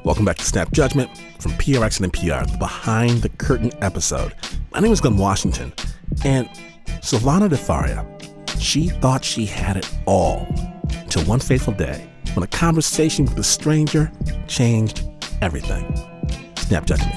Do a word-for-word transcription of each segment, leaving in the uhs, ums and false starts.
Welcome back to Snap Judgment from P R X and N P R, the Behind the Curtain episode. My name is Glenn Washington, and Silvana de Faria, she thought she had it all until one fateful day when a conversation with a stranger changed everything. Snap Judgment.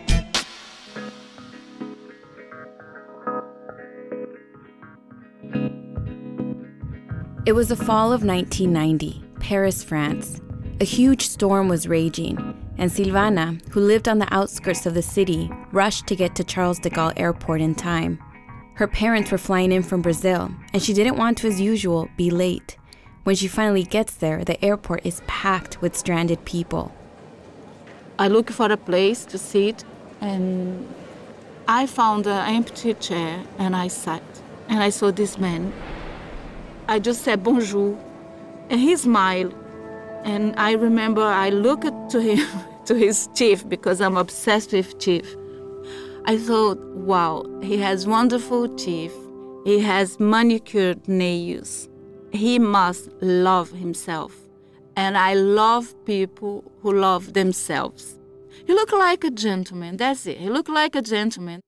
It was the fall of nineteen ninety, Paris, France. A huge storm was raging, and Silvana, who lived on the outskirts of the city, rushed to get to Charles de Gaulle Airport in time. Her parents were flying in from Brazil, and she didn't want to, as usual, be late. When she finally gets there, the airport is packed with stranded people. I looked for a place to sit, and I found an empty chair, and I sat. And I saw this man. I just said bonjour, and he smiled. And I remember I looked to him, to his teeth, because I'm obsessed with teeth. I thought, wow, he has wonderful teeth. He has manicured nails. He must love himself. And I love people who love themselves. He looked like a gentleman, that's it. He looked like a gentleman.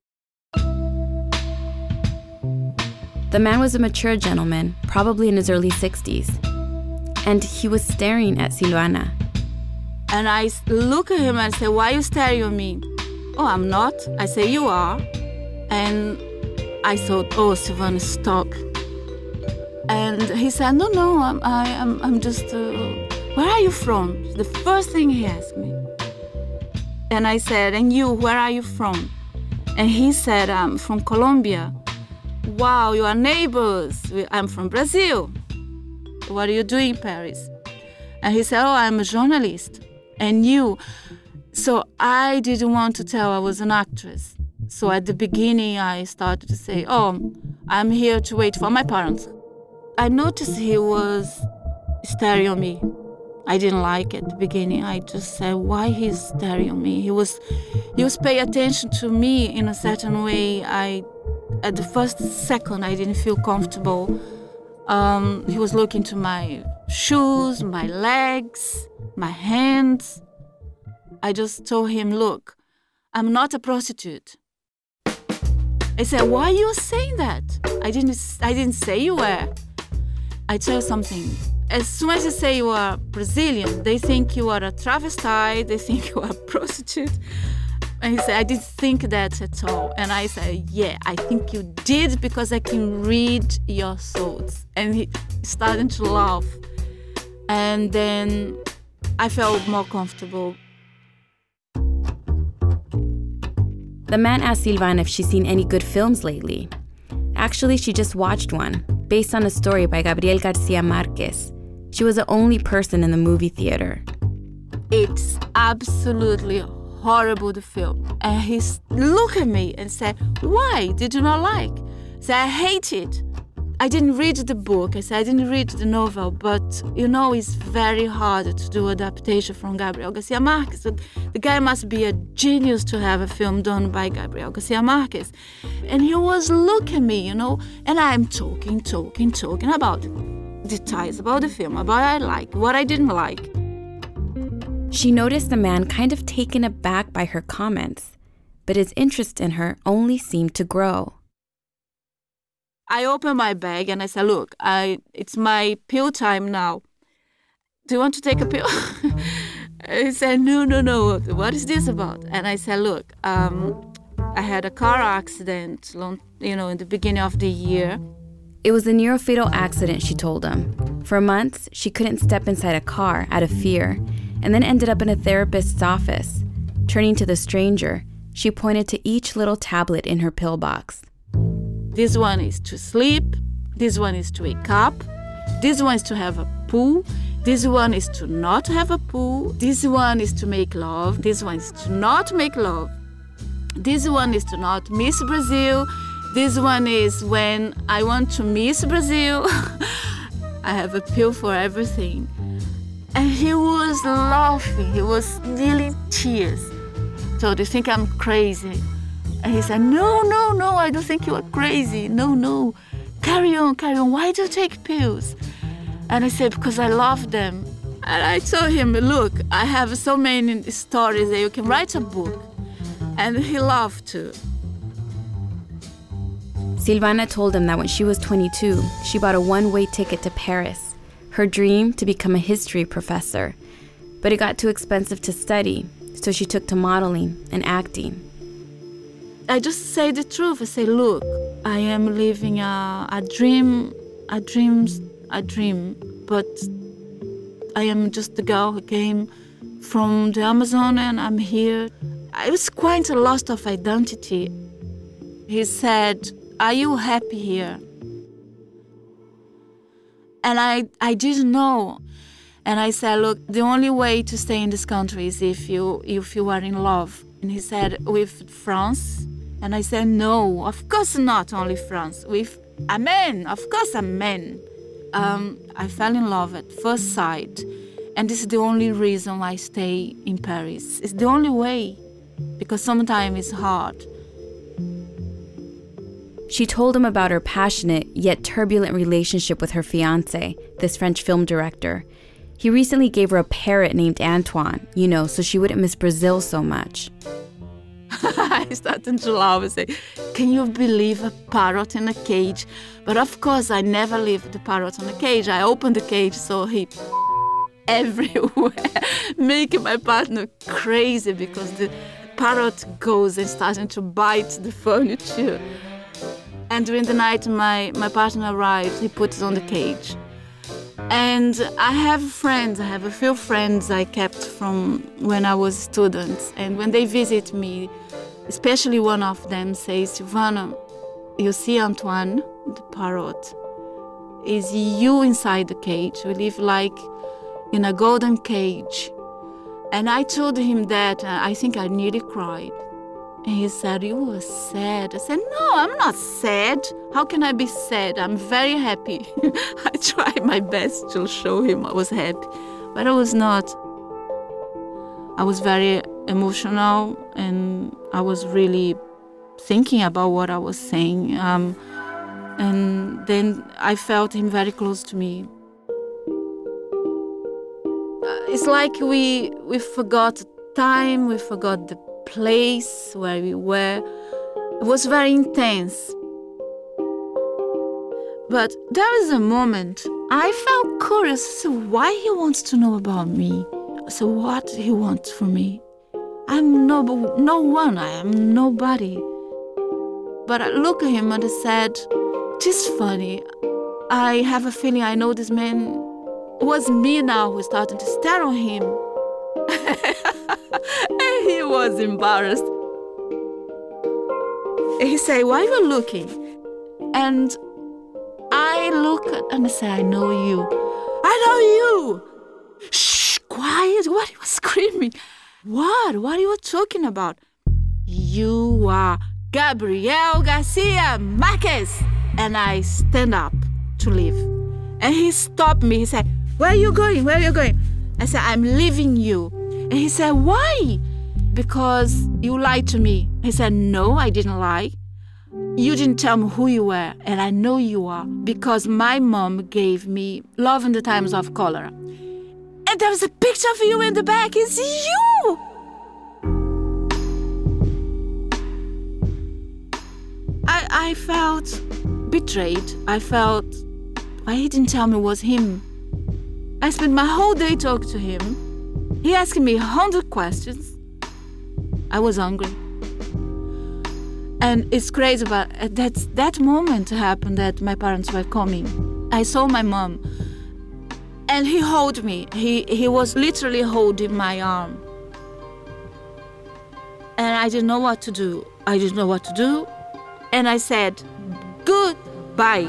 The man was a mature gentleman, probably in his early sixties. And he was staring at Silvana. And I look at him and say, why are you staring at me? Oh, I'm not. I say, you are. And I thought, oh, Silvana, stop. And he said, no, no, I'm, I, I'm, I'm just, uh, where are you from? The first thing he asked me. And I said, and you, where are you from? And he said, I'm from Colombia. Wow, you are neighbors. I'm from Brazil. What are you doing in Paris? And he said, oh, I'm a journalist. And you. So I didn't want to tell I was an actress. So at the beginning, I started to say, oh, I'm here to wait for my parents. I noticed he was staring at me. I didn't like it at the beginning. I just said, why he's staring at me? He was, he was paying attention to me in a certain way. I, at the first second, I didn't feel comfortable. Um, he was looking to my shoes, my legs, my hands. I just told him, look, I'm not a prostitute. I said, why are you saying that? I didn't, I didn't say you were. I tell you something. As soon as you say you are Brazilian, they think you are a travesti, they think you are a prostitute. And he said, I didn't think that at all. And I said, yeah, I think you did because I can read your thoughts. And he started to laugh. And then I felt more comfortable. The man asked Silvana if she's seen any good films lately. Actually, she just watched one, based on a story by Gabriel Garcia Marquez. She was the only person in the movie theater. It's absolutely horrible, the film. And he looked at me and said, why did you not like? I said, I hate it. I didn't read the book. I said, I didn't read the novel, but you know, it's very hard to do adaptation from Gabriel Garcia Marquez. The guy must be a genius to have a film done by Gabriel Garcia Marquez. And he was looking at me, you know, and I'm talking, talking, talking about details about the film, about what I like, what I didn't like. She noticed the man kind of taken aback by her comments, but his interest in her only seemed to grow. I opened my bag and I said, look, I, it's my pill time now. Do you want to take a pill? He said, no, no, no, what is this about? And I said, look, um, I had a car accident, long, you know, in the beginning of the year. It was a near-fatal accident, she told him. For months, she couldn't step inside a car out of fear, and then ended up in a therapist's office. Turning to the stranger, she pointed to each little tablet in her pill box. This one is to sleep. This one is to wake up. This one is to have a poo. This one is to not have a poo. This one is to make love. This one is to not make love. This one is to not miss Brazil. This one is when I want to miss Brazil. I have a pill for everything. And he was laughing. He was nearly in tears. So they think I'm crazy. And he said, no, no, no, I don't think you are crazy. No, no, carry on, carry on. Why do you take pills? And I said, because I love them. And I told him, look, I have so many stories that you can write a book. And he loved to. Silvana told him that when she was twenty-two, she bought a one-way ticket to Paris, her dream to become a history professor. But it got too expensive to study, so she took to modeling and acting. I just say the truth. I say, look, I am living a, a dream, a dream, a dream, but I am just the girl who came from the Amazon and I'm here. I was quite a loss of identity. He said, are you happy here? And I, I didn't know. And I said, look, the only way to stay in this country is if you, if you are in love. And he said, with France? And I said, no, of course not only France. With a man, of course a man. Um, I fell in love at first sight. And this is the only reason I stay in Paris. It's the only way, because sometimes it's hard. She told him about her passionate yet turbulent relationship with her fiancé, this French film director. He recently gave her a parrot named Antoine, you know, so she wouldn't miss Brazil so much. I started to laugh and say, can you believe a parrot in a cage? But of course, I never leave the parrot in a cage. I opened the cage so he everywhere, making my partner crazy because the parrot goes and starting to bite the furniture. And during the night, my, my partner arrived, he put it on the cage. And I have friends, I have a few friends I kept from when I was a student. And when they visit me, especially one of them says, Silvana, you see Antoine, the parrot, is you inside the cage. We live like in a golden cage. And I told him that, uh, I think I nearly cried. And he said, you were sad. I said, no, I'm not sad. How can I be sad? I'm very happy. I tried my best to show him I was happy, but I was not. I was very emotional and I was really thinking about what I was saying. Um, and then I felt him very close to me. Uh, it's like we, we forgot time, we forgot the place where we were. It was very intense. But there is a moment I felt curious so why he wants to know about me. So what he wants from me. I'm no, no one, I am nobody. But I looked at him and I said, it is funny. I have a feeling I know this man. It was me now who started to stare on him. And he was embarrassed. He said, why are you looking? And I look and I say, I know you. I know you. Shh, quiet. What are you screaming? What? What are you talking about? You are Gabriel Garcia Marquez. And I stand up to leave. And he stopped me. He said, where are you going? Where are you going? I said, I'm leaving you. And he said, why? Because you lied to me. He said, no, I didn't lie. You didn't tell me who you were, and I know you are, because my mom gave me Love in the Times of Cholera. And there was a picture of you in the back. It's you! I, I felt betrayed. I felt why he didn't tell me it was him. I spent my whole day talking to him. He asked me a hundred questions. I was hungry. And it's crazy, but that, that moment happened that my parents were coming. I saw my mom, and he held me. He, he was literally holding my arm. And I didn't know what to do. I didn't know what to do. And I said, goodbye.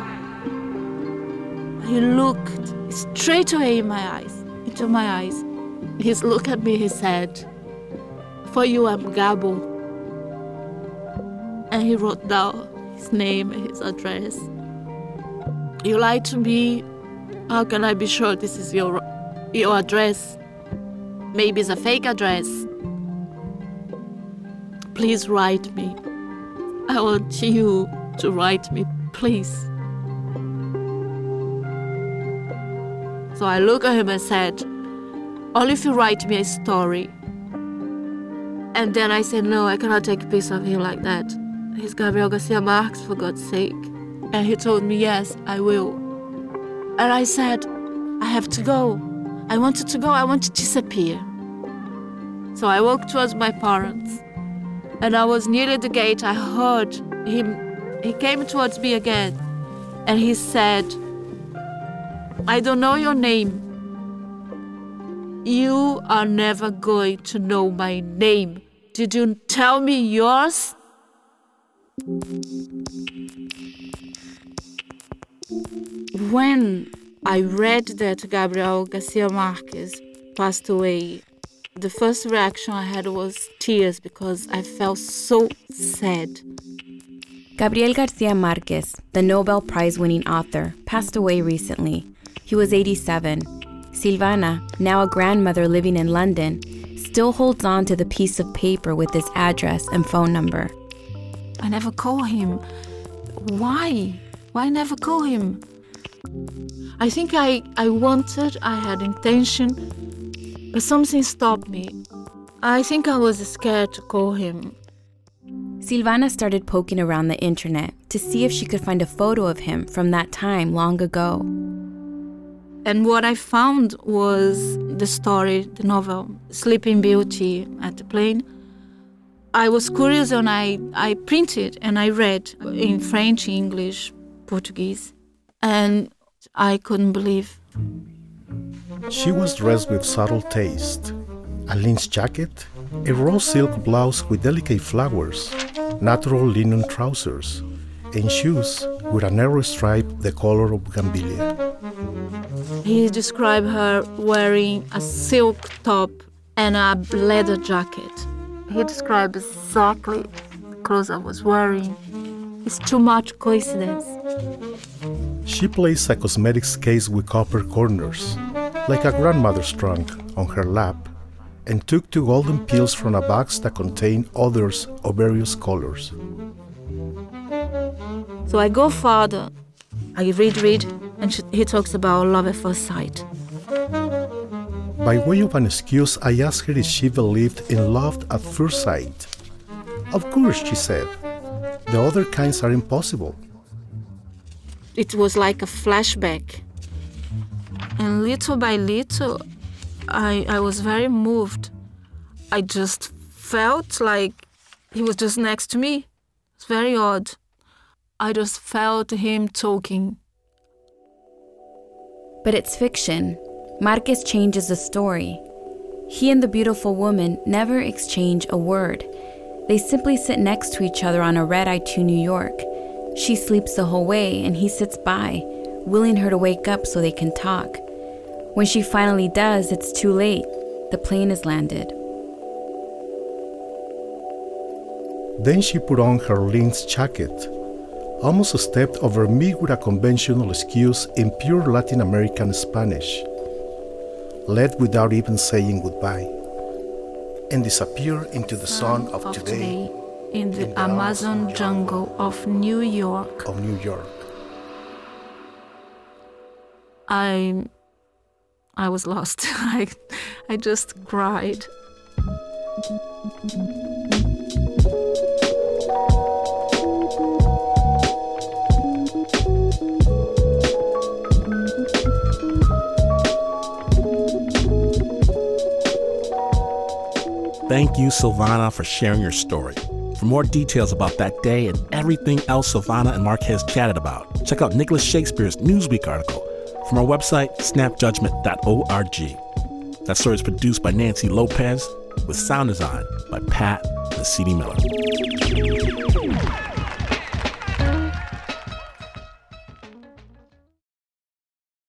He looked straight away in my eyes, into my eyes. He looked at me, he said, for you, I'm Gabo. And he wrote down his name and his address. You lied to me. How can I be sure this is your, your address? Maybe it's a fake address. Please write me. I want you to write me, please. So I looked at him and said, only if you write me a story. And then I said, no, I cannot take a piece of him like that. He's Gabriel Garcia Marquez, for God's sake. And he told me, yes, I will. And I said, I have to go. I wanted to go. I want to disappear. So I walked towards my parents. And I was near the gate. I heard him. He came towards me again. And he said, I don't know your name. You are never going to know my name. Did you tell me yours? When I read that Gabriel Garcia Marquez passed away, the first reaction I had was tears because I felt so sad. Gabriel Garcia Marquez, the Nobel Prize-winning author, passed away recently. He was eighty-seven. Silvana, now a grandmother living in London, still holds on to the piece of paper with his address and phone number. I never call him. Why? Why never call him? I think I, I wanted, I had intention, but something stopped me. I think I was scared to call him. Silvana started poking around the internet to see if she could find a photo of him from that time long ago. And what I found was the story, the novel, Sleeping Beauty at the Plane. I was curious and I, I printed and I read in French, English, Portuguese, and I couldn't believe. She was dressed with subtle taste, a lynx jacket, a raw silk blouse with delicate flowers, natural linen trousers, and shoes with a narrow stripe the color of Bugambilia. He described her wearing a silk top and a leather jacket. He described exactly the clothes I was wearing. It's too much coincidence. She placed a cosmetics case with copper corners, like a grandmother's trunk, on her lap, and took two golden pills from a box that contained others of various colors. So I go further. I read, read, and she, he talks about love at first sight. By way of an excuse, I asked her if she believed in love at first sight. Of course, she said. The other kinds are impossible. It was like a flashback. And little by little, I, I was very moved. I just felt like he was just next to me. It's very odd. I just felt him talking. But it's fiction. Marquez changes the story. He and the beautiful woman never exchange a word. They simply sit next to each other on a red-eye to New York. She sleeps the whole way, and he sits by, willing her to wake up so they can talk. When she finally does, it's too late. The plane has landed. Then she put on her lynx jacket, almost stepped over me with a conventional excuse in pure Latin American Spanish, led without even saying goodbye, and disappeared into the sun of, of today, today in the, in the Amazon, Amazon jungle of New York. Of New York. I, I was lost. I, I just cried. Thank you, Silvana, for sharing your story. For more details about that day and everything else Silvana and Marquez chatted about, check out Nicholas Shakespeare's Newsweek article from our website, snap judgment dot org. That story is produced by Nancy Lopez with sound design by Pat Mesiti Miller.